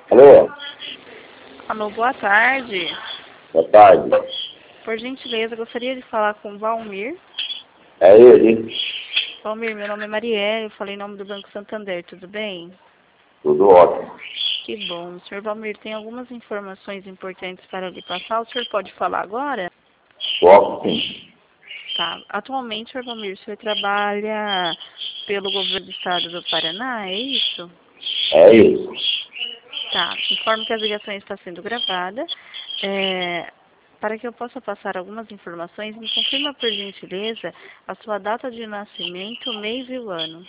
Alô? Alô, boa tarde. Boa tarde. Por gentileza, gostaria de falar com o Valmir. É ele? Valmir, meu nome é Marielle, eu falei em nome do Banco Santander, tudo bem? Tudo ótimo. Que bom. Senhor Valmir, tem algumas informações importantes para lhe passar. O senhor pode falar agora? Posso sim. Tá. Atualmente, senhor Valmir, o senhor trabalha pelo governo do estado do Paraná, é isso? É isso. Tá. Informo que a ligação está sendo gravada. Para que eu possa passar algumas informações, me confirma, por gentileza, a sua data de nascimento, o mês e o ano.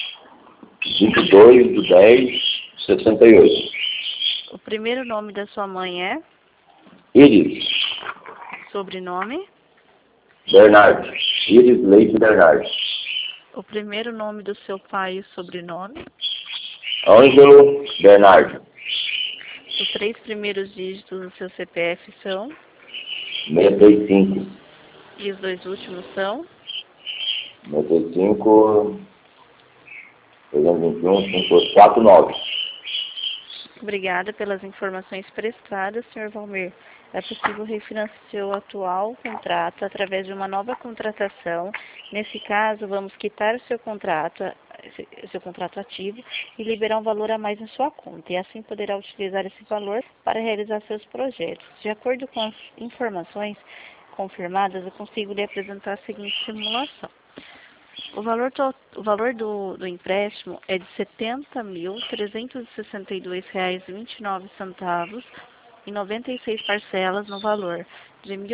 22/10/68. O primeiro nome da sua mãe é? Iris Sobrenome? Bernardo. Iris Leite Bernardo. O primeiro nome do seu pai e o sobrenome? Ângelo Bernardo. Os 3 primeiros dígitos do seu CPF são? 635. E os 2 últimos são? 65. 321. 549. Obrigada pelas informações prestadas, Sr. Valmir. É possível refinanciar seu atual contrato através de uma nova contratação. Nesse caso, vamos quitar o seu contrato ativo e liberar um valor a mais em sua conta. E assim poderá utilizar esse valor para realizar seus projetos. De acordo com as informações confirmadas, eu consigo lhe apresentar a seguinte simulação. O valor do empréstimo é de R$ 70.362,29 em 96 parcelas no valor de R$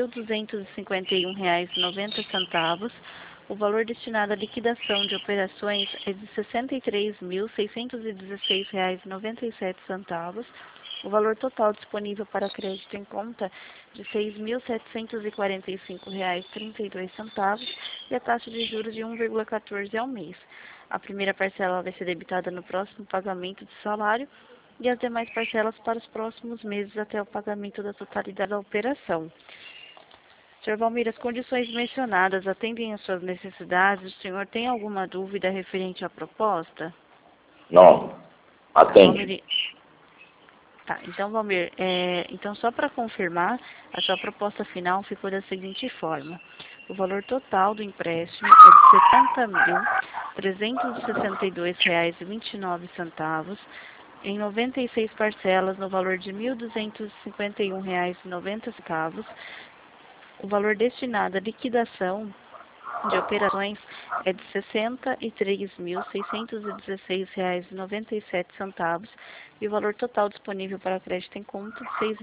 1.251,90. O valor destinado à liquidação de operações é de R$ 63.616,97. O valor total disponível para crédito em conta de R$ 6.745,32 e a taxa de juros de 1,14 ao mês. A primeira parcela vai ser debitada no próximo pagamento de salário e as demais parcelas para os próximos meses até o pagamento da totalidade da operação. Sr. Valmir, as condições mencionadas atendem às suas necessidades? O senhor tem alguma dúvida referente à proposta? Não. Atende. Tá, então, Valmir, então só para confirmar, a sua proposta final ficou da seguinte forma. O valor total do empréstimo é de R$ 70.362,29 em 96 parcelas no valor de R$ 1.251,90. O valor destinado à liquidação de operações é de R$ 63.616,97 e o valor total disponível para crédito em conta de R$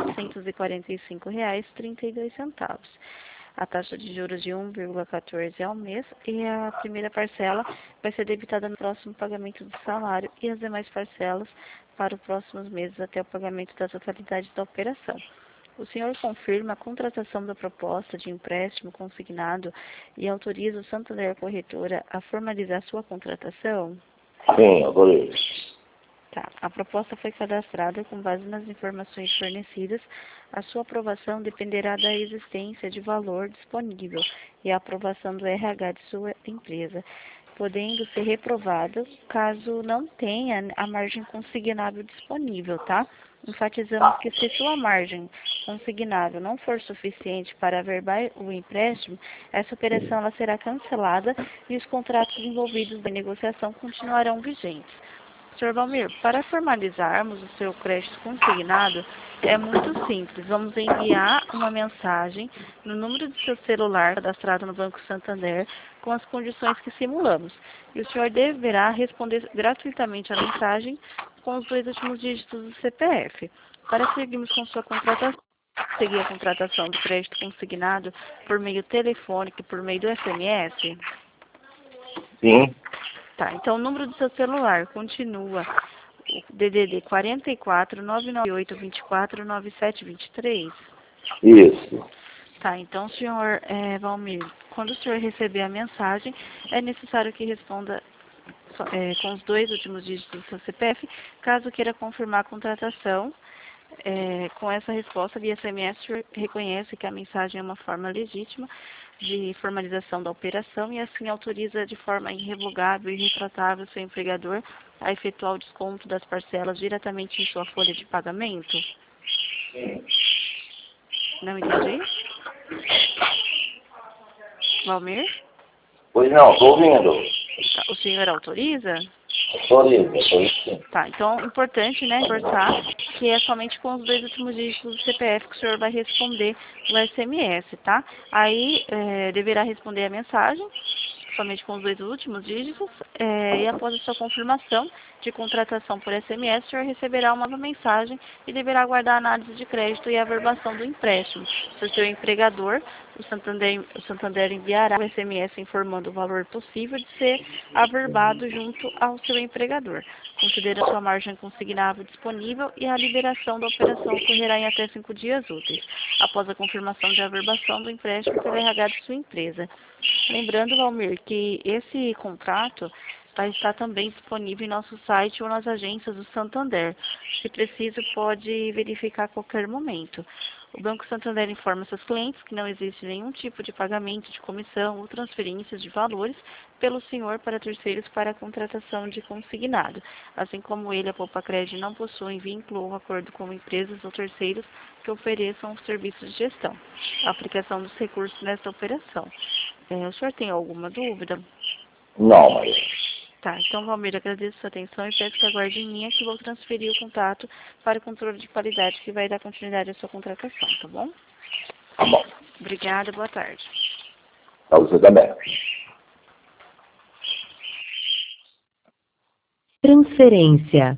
6.745,32. A taxa de juros de 1,14 ao mês e a primeira parcela vai ser debitada no próximo pagamento do salário e as demais parcelas para os próximos meses até o pagamento da totalidade da operação. O senhor confirma a contratação da proposta de empréstimo consignado e autoriza o Santander Corretora a formalizar sua contratação? Sim, adorei. Tá. A proposta foi cadastrada com base nas informações fornecidas. A sua aprovação dependerá da existência de valor disponível e a aprovação do RH de sua empresa, podendo ser reprovado caso não tenha a margem consignável disponível, tá? Enfatizamos que se sua margem consignável não for suficiente para averbar o empréstimo, essa operação ela será cancelada e os contratos envolvidos na negociação continuarão vigentes. Sr. Valmir, para formalizarmos o seu crédito consignado, é muito simples. Vamos enviar uma mensagem no número do seu celular cadastrado no Banco Santander com as condições que simulamos. E o senhor deverá responder gratuitamente a mensagem com os 2 últimos dígitos do CPF. Para seguirmos com sua contratação, seguir a contratação do crédito consignado por meio telefônico e por meio do SMS? Sim. Tá, então o número do seu celular continua o DDD 44 998 24 9723. Isso. Tá, então senhor Valmir, quando o senhor receber a mensagem, é necessário que responda com os 2 últimos dígitos do seu CPF, caso queira confirmar a contratação. Com essa resposta via SMS, o senhor reconhece que a mensagem é uma forma legítima. de formalização da operação e assim autoriza de forma irrevogável e irretratável seu empregador a efetuar o desconto das parcelas diretamente em sua folha de pagamento? Não entendi. Valmir? Pois não, estou ouvindo. O senhor autoriza? Autoriza, sim. Tá, então importante, né, reforçar que é somente com os 2 últimos dígitos do CPF que o senhor vai responder o SMS, tá? Aí deverá responder a mensagem, somente com os 2 últimos dígitos, e após a sua confirmação de contratação por SMS, o senhor receberá uma nova mensagem e deverá aguardar a análise de crédito e a averbação do empréstimo por seu empregador. O Santander enviará o SMS informando o valor possível de ser averbado junto ao seu empregador. Considere a sua margem consignável disponível e a liberação da operação ocorrerá em até 5 dias úteis, após a confirmação de averbação do empréstimo pelo RH de sua empresa. Lembrando, Valmir, que esse contrato vai estar também disponível em nosso site ou nas agências do Santander. Se preciso, pode verificar a qualquer momento. O Banco Santander informa seus clientes que não existe nenhum tipo de pagamento de comissão ou transferências de valores pelo senhor para terceiros para a contratação de consignado. Assim como ele, a Poupa Cred não possuem vínculo ou acordo com empresas ou terceiros que ofereçam serviços de gestão. A aplicação dos recursos nesta operação. O senhor tem alguma dúvida? Não, Maria. Tá, então, Valmir, agradeço a sua atenção e peço que aguarde em linha que vou transferir o contato para o controle de qualidade que vai dar continuidade à sua contratação, tá bom? Tá bom. Obrigada, boa tarde. Para você também. Transferência.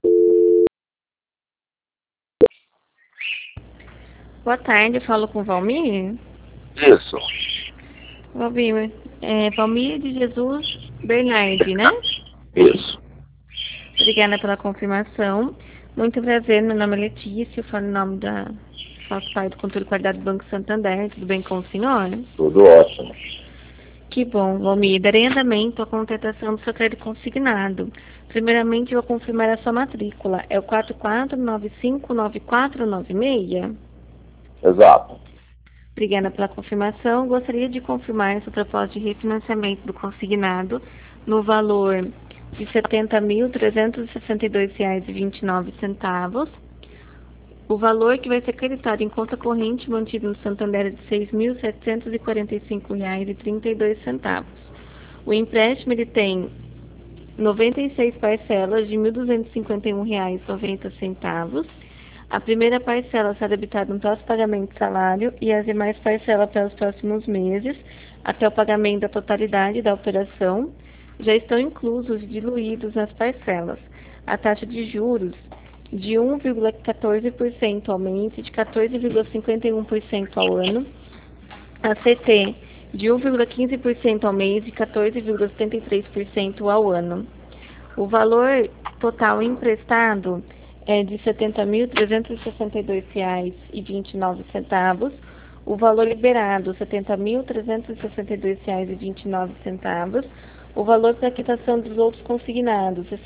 Boa tarde, eu falo com o Valmir. Isso. Valmir, Valmir de Jesus Bernardi, né? Isso. Obrigada pela confirmação. Muito prazer, meu nome é Letícia, eu falo em nome faço parte do controle de qualidade do Banco Santander. Tudo bem com o senhor? Tudo ótimo. Que bom, Valmir. Darei andamento à contratação do seu crédito consignado. Primeiramente, eu vou confirmar a sua matrícula. É o 44959496? Exato. Obrigada pela confirmação. Gostaria de confirmar essa proposta de refinanciamento do consignado no valor de R$ 70.362,29. O valor que vai ser creditado em conta corrente mantido no Santander é de R$ 6.745,32. O empréstimo ele tem 96 parcelas de R$ 1.251,90. A primeira parcela será debitada no próximo pagamento de salário e as demais parcelas para os próximos meses, até o pagamento da totalidade da operação, já estão inclusos e diluídos nas parcelas. A taxa de juros de 1,14% ao mês e de 14,51% ao ano. A CT de 1,15% ao mês e 14,73% ao ano. O valor total emprestado é de R$ 70.362,29. O valor liberado, R$ 70.362,29. O valor para quitação dos outros consignados, R$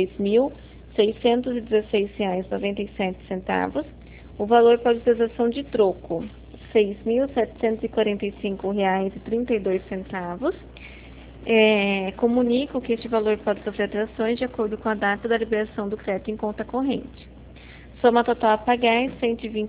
63.616,97. O valor para utilização de troco, R$ 6.745,32. Comunico que este valor pode sofrer alterações de acordo com a data da liberação do crédito em conta corrente. Soma total a pagar, R$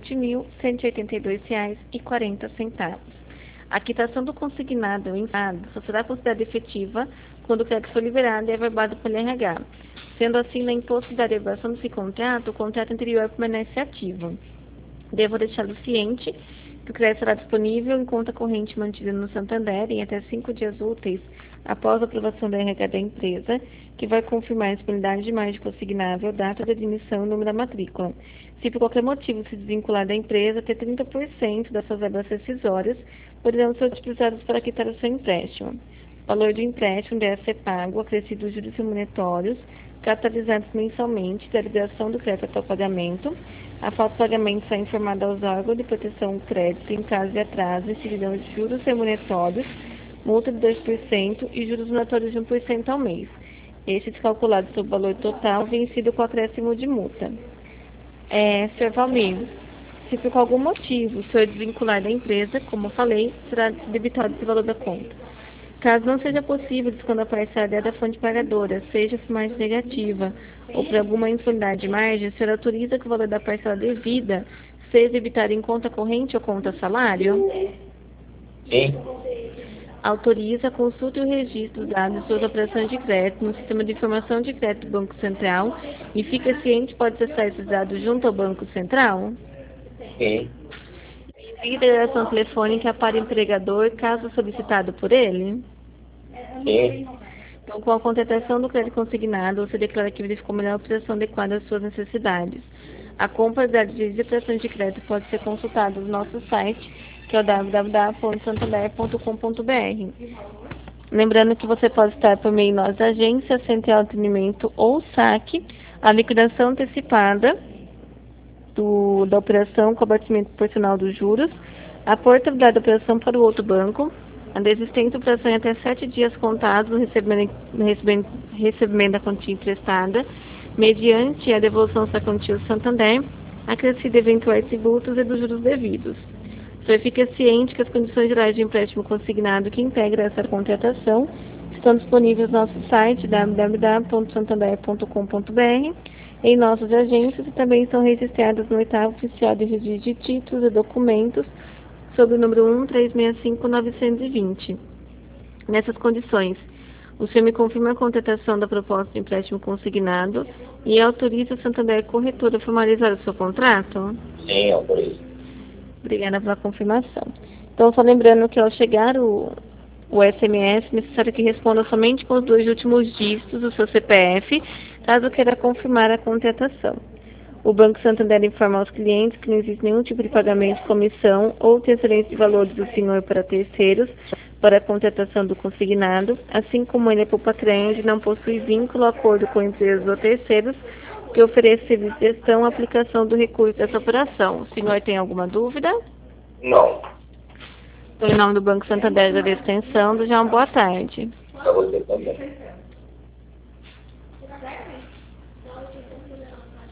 120.182,40. A quitação do consignado só será considerada efetiva quando o crédito for liberado e averbado pelo RH. Sendo assim, na impossibilidade de averbação desse contrato, o contrato anterior permanece ativo. Devo deixá-lo ciente que o crédito será disponível em conta corrente mantida no Santander em até 5 dias úteis após a aprovação da RH da empresa, que vai confirmar a disponibilidade de margem consignável, data de admissão e número da matrícula. Se por qualquer motivo se desvincular da empresa, até 30% das suas verbas rescisórias poderão ser utilizadas para quitar o seu empréstimo. O valor do empréstimo deve ser pago, acrescido os juros remuneratórios, capitalizados mensalmente, da liberação do crédito até o pagamento. A falta de pagamento será informada aos órgãos de proteção do crédito em caso de atraso, incidirão os juros remuneratórios, multa de 2% e juros remuneratórios de 1% ao mês. Este descalculado sobre o valor total vencido com acréscimo de multa. Sr. Valmir, Se por algum motivo o senhor desvincular da empresa, como eu falei, será debitado esse valor da conta. Caso não seja possível descontar a parcela da fonte pagadora, seja por margem negativa ou por alguma insolidade de margem, o senhor autoriza que o valor da parcela devida seja debitado em conta corrente ou conta salário? Sim. Autoriza, consulte o registro dos dados de suas operações de crédito no Sistema de Informação de Crédito do Banco Central e fica ciente que pode acessar esses dados junto ao Banco Central? Sim. Envie declaração telefônica para o empregador, caso solicitado por ele? Sim. Então, com a contratação do crédito consignado, você declara que verificou a melhor operação adequada às suas necessidades. A compra de dados de operações de crédito pode ser consultada no nosso site, que é o www.santander.com.br. Lembrando que você pode estar por meio de nossa agência, Central de Atendimento ou SAC, a liquidação antecipada da operação com abatimento proporcional dos juros, a portabilidade da operação para o outro banco, a desistência da operação em até 7 dias contados no recebimento da quantia emprestada, mediante a devolução da quantia do Santander, acrescida de eventuais tributos e dos juros devidos. O senhor fica ciente que as condições gerais de empréstimo consignado que integra essa contratação estão disponíveis no nosso site www.santander.com.br, em nossas agências e também estão registradas no 8º Oficial de Registro de Títulos e Documentos, sob o número 1365920. Nessas condições, o senhor me confirma a contratação da proposta de empréstimo consignado e autoriza o Santander Corretora a formalizar o seu contrato? Sim, autorizo. Obrigada pela confirmação. Então, só lembrando que ao chegar o SMS, é necessário que responda somente com os 2 últimos dígitos do seu CPF, caso queira confirmar a contratação. O Banco Santander informa aos clientes que não existe nenhum tipo de pagamento de comissão ou transferência de valores do senhor para terceiros para a contratação do consignado, assim como ele é poupa-crente, não possui vínculo ou acordo com empresas ou terceiros que ofereçam serviço de gestão ou aplicação do recurso dessa operação. O senhor tem alguma dúvida? Não. Em nome do Banco Santander da Extensão, desejo uma boa tarde. Para você também.